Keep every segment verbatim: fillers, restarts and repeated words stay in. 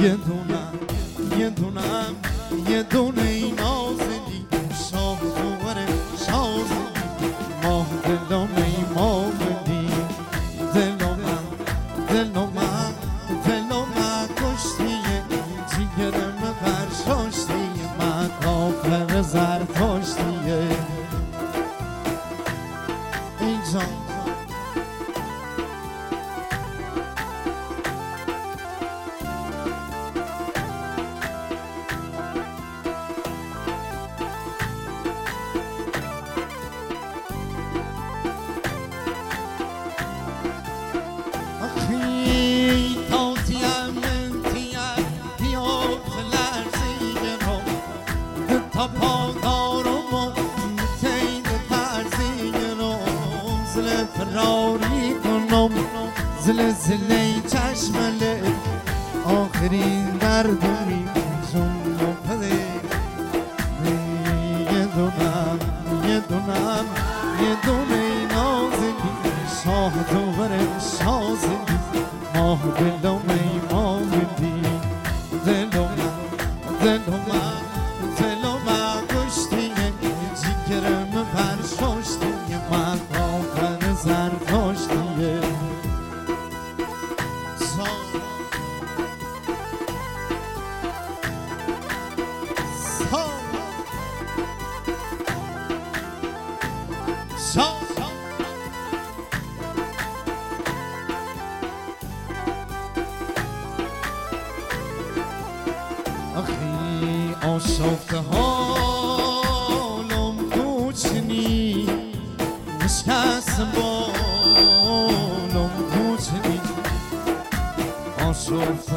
یه دونم یه دونم یه دونه ای نازلی شاه دوباره شازلی ماه دلم ای ماولی دلم دلم دلم کشتیه جیگرم برشاشتیه من کافر زرتاشتیه ای جان فراری کنم زلزله چشمله آخرین دردمی جون پده یه دونم یه دونم یه دونه نازلی شاه دوباره شازلی ماه دلم ای ماولی دلم دلم دلم کشتیه جیگرم برشاشتیه من کافر زرتاشتیه آخی آشفته حالم کوچنی نشست بالم کوچنی آشفته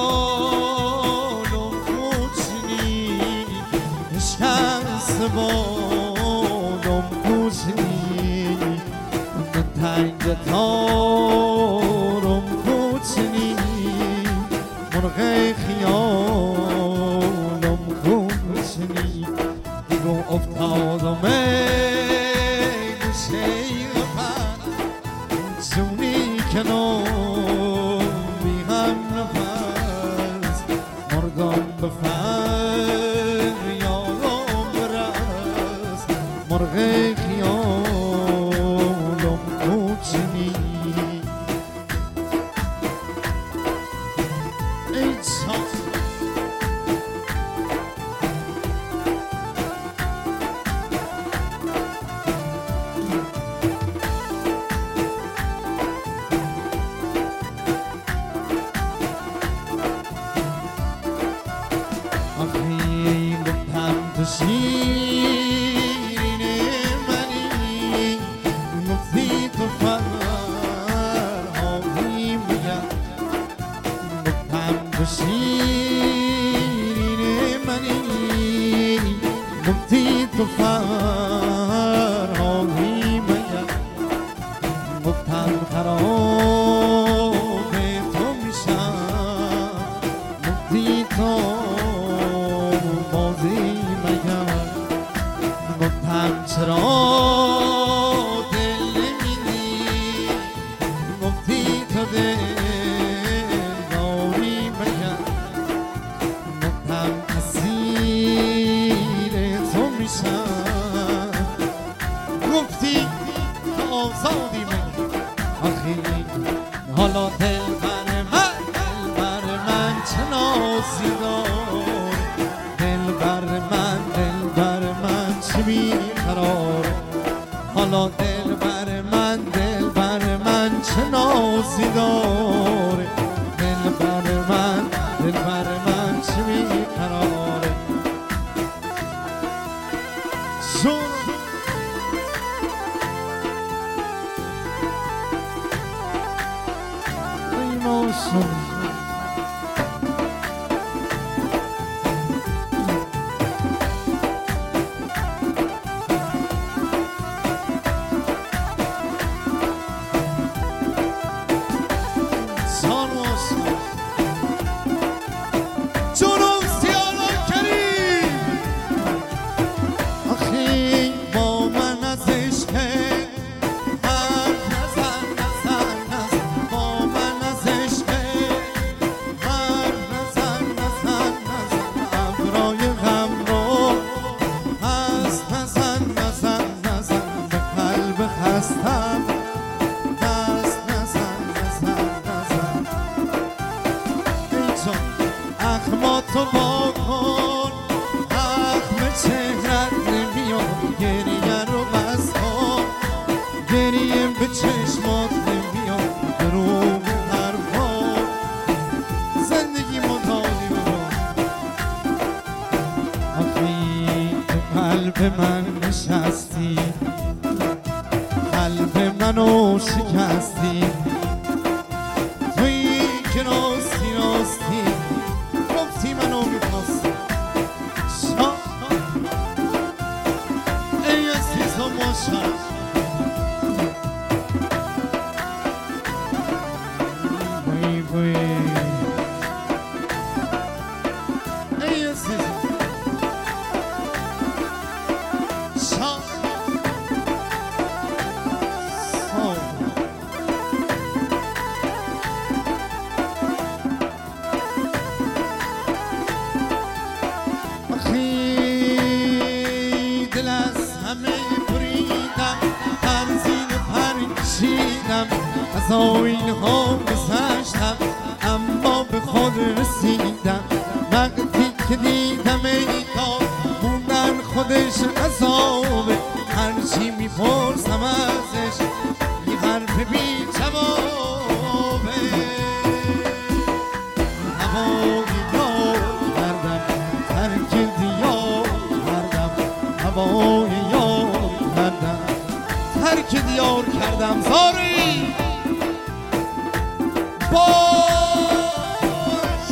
حالم کوچنی نشست بالم کوچنی تنگ تارم کوچنی مرغ خیالم کوچنی دیگو افتادم ای گوشه غفلت جونی کنم بی هم نفس مردم به فریادم برس مرغ خیالم کوچنی ای چا آخی گفتم تو شیرین منی گفتی تو فرهادی میگم گفتم تو شیرین منی گفتی تو فرهادی میگم گفتم خراب تو میشم گفتی تو گفتم چرا دل نمیدی گفتی تو دل داری بگم گفتم اسیر تو میشم گفتی تو آزادی بگم آخی حالا دل بر من دل بر من چه نازی دار دل بر من دل بر من چه بیقرار حالا دل بر من دل بر من چه نازی داره دل بر من دل بر من چه بیقراره شون ای موسم قلب من نشستی، قلب منو شکستی، تویی که راستی راستی گفتی منو میخواستی. ای عزیزم باشم وی وی ای عزیزم شام دل از همه بریدم، در زیر پر کشیدم، از آیین ها گذشتم اما به خود رسیدم. وقتی که دیدم ای کار موندن خودش عذابه، هرچی میپرسم ازش یه حرف بی جوابه. هوای یار کردم ترک دیار کردم، هوای یار کردم ترک دیار کردم. زاری باش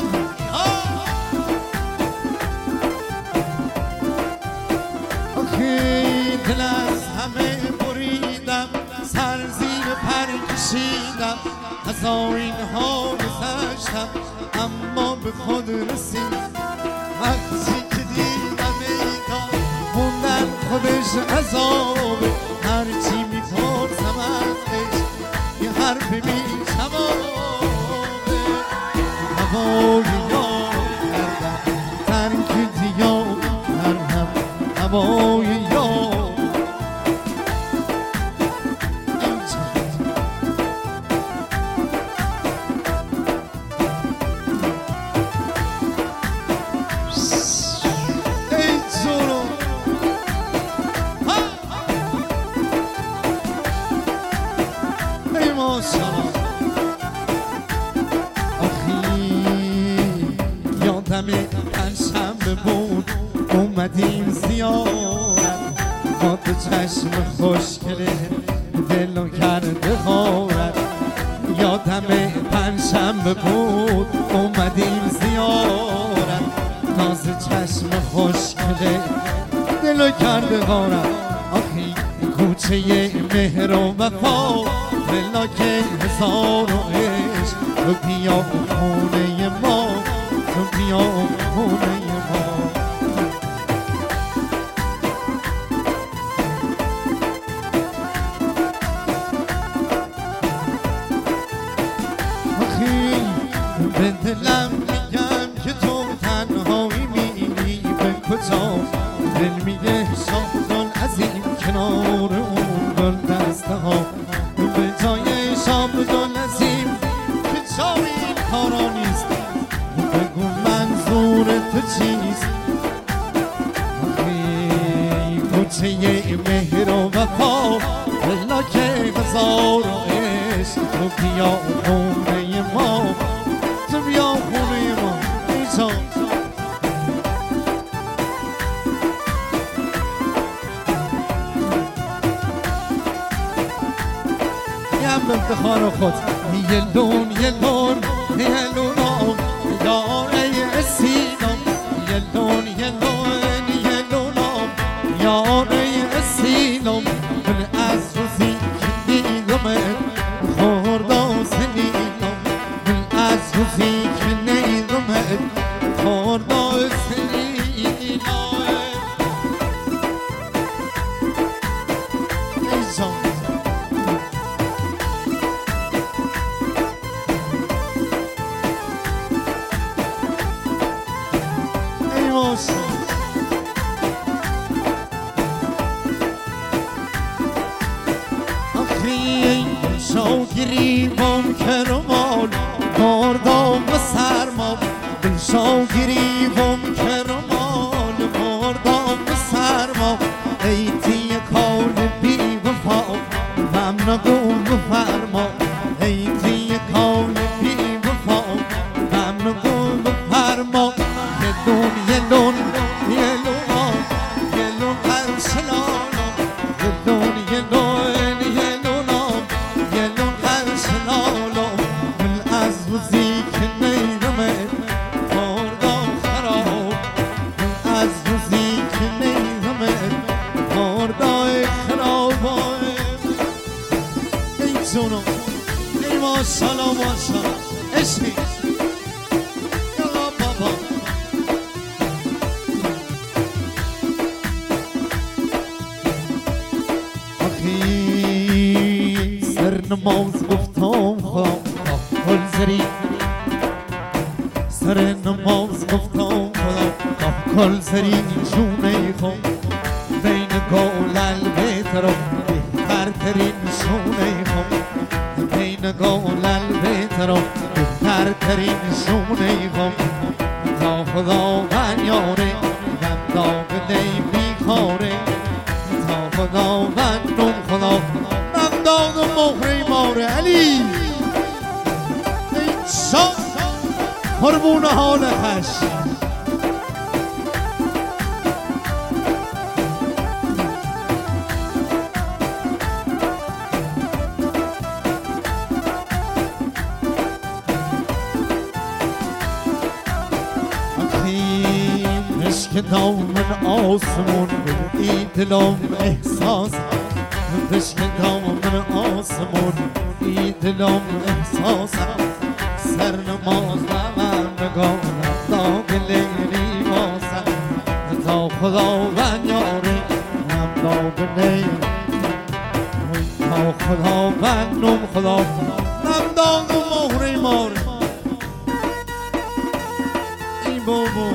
آخی دل از همه بریدم، سر زیر پر کشیدم، از آیین ها گذشتم اما به خود رسیدم. وقتی که دیدم ای کار موندن خودش عذابه، هرچی میپرسم ازش یه حرف بی جوابه. هوای یار کردم ترک دیار کردم، هوای یار ای جورو ای ماشالله. یادم پنجشنبه بود اومدیم زیارت، ما دو چشم خوشگله دلو کرده غارت. یادم پنجشنبه بود اومدیم زیارت، ناز چشم خوشگله دلو کرده غارت. آخی کوچه مهر و وفا بلاک هزار و عشق، تو بیا خونه ما، تو بیا خونه ما. آخی به دلم میگم که تو تنهایی میری به کجا، دل میگه شامدون عظیم کنار اون گل دسته ها، به جای شامدون عظیم که جای این کارا نیست. بگو منظور تو چیست؟ آخی کوچه مهر و وفا بلاک هزار و عشق، تو بیا خونه ما، تو بیا خونه ما ای جان. به افتخار خود یه لون یه لون یه لون یار ای سینم، یه لون یه لون یه لون یار ای سینم. من از روزی که نیدم خوردم سنینم، من از روزی که نیدم خوردم سنینم. ای جان آخی شو گریبم که رومال مردم به سرما، شو گریبم که رومال مردم به سرما. ای تی کار بی وفا غم نگو بفرما، ای تی کار بی وفا غم نگو بفرما. یه لون یه لون یه لون یه لون ماشاءالله ماشاءالله عشقی یالا بابا آخی سر نماز گفتم خدا کل زری سر نماز گفتم خدا کل زری جونه خود بین گولل بیتر بهتر ترین شونه خود بین گولل بیتر بهتر ترین شونه خود تا خدا من یاره من داغ بیخاره تا خدا من نم خدا من داغ مهره ماره علی ای شان قربون حال خش عشق دامن آسمون ای دلم احساس عشق دامن آسمون ای دلم احساس سر نماز من نگاه داغ لیلی باسم تا خدا من یاره هم داغ لیلی تا خدا من نم خدا من داغ مهره ماره ای بابا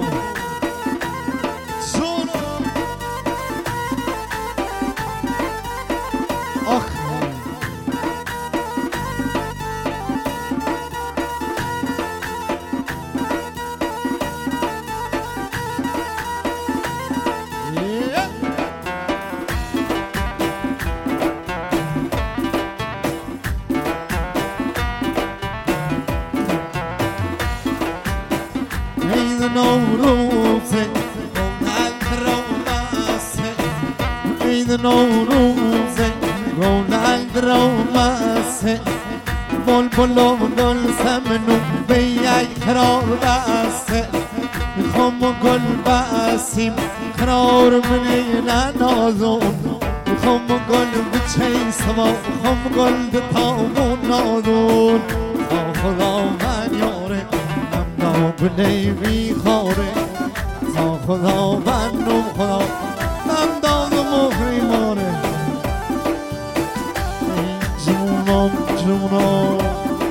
نوروزه گونل درامسه عید نوروزه گونل درامسه بلبل و گل سمنو به یک قرار بسته میخوام گل بسیم قرار منی ننازون میخوام گل بچه سوا میخوام گل دتامون نادون تا خدا من یاره بلی بیخاره تا خدا بندم خدا من داد مهری ماره جونم جونم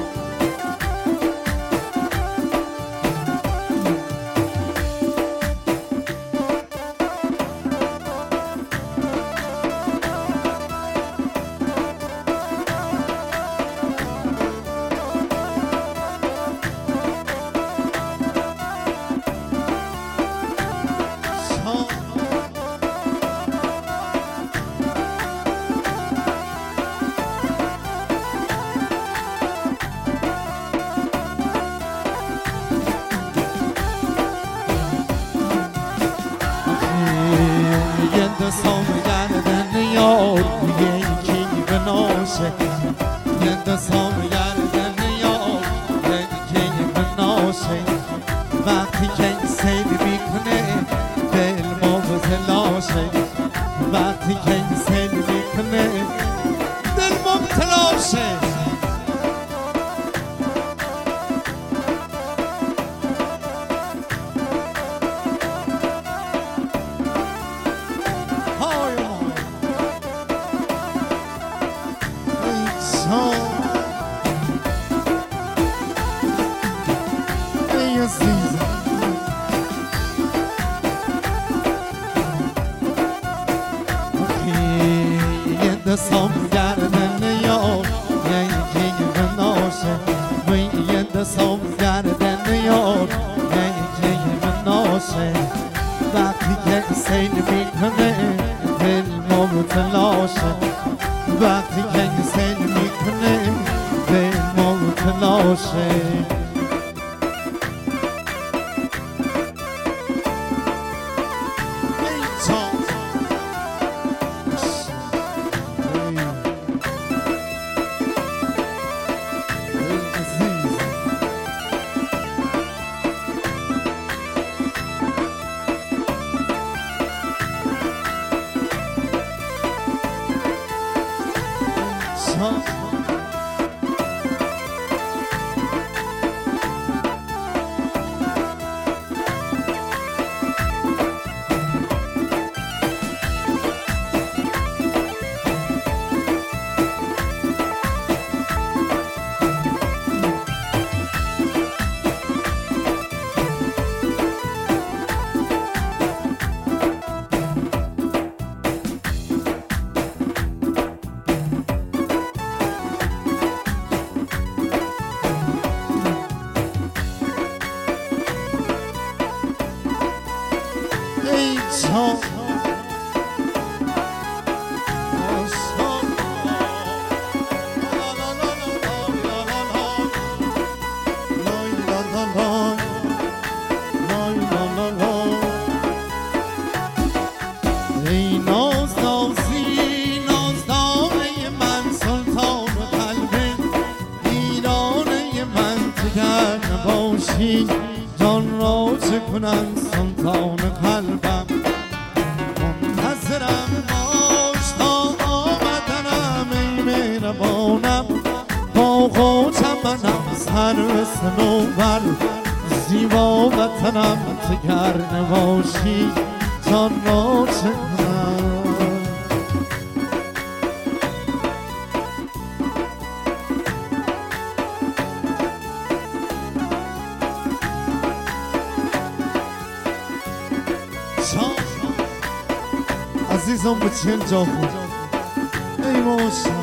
دستم گردن یار یکی بناشه یه دستم گردن یار یکی بناشه وقتی که سیل میکنه دل مبتلاشه وقتی که سیل میکنه دل مبتلاشه دستم گردن یار یکی بناشه وی دستم گردن یار یکی بناشه وقتی که سیل میکنه دل مبتلاشه وقتی که سیل میکنه دل مبتلاشه ای ناز نازی نازدانه من سلطان قلب ایرانه من دگر نباشی جان را چه کنم سلطان قلبم منتظرم باش تا آمدنم ای مهربانم باغ و چمنم سر صنوبر زیبا وطنم دگر نباشی جان را چه کنم عزیزم به چند جا خود ای ماشا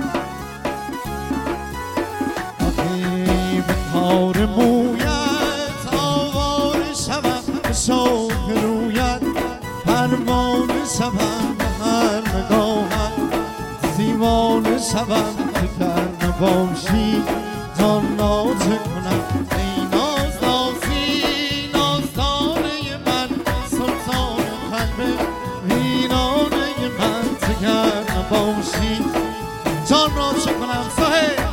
آقی به تار مویت آوار شوم به شوق رویت پروانه شوم به هر نگاهت دیوانه شوم دگر نباشی جان را چه کنم ای ناز نازی نازدانه من سلطان قلب ایرانه من دگر نباشی جان را چه کنم سهیل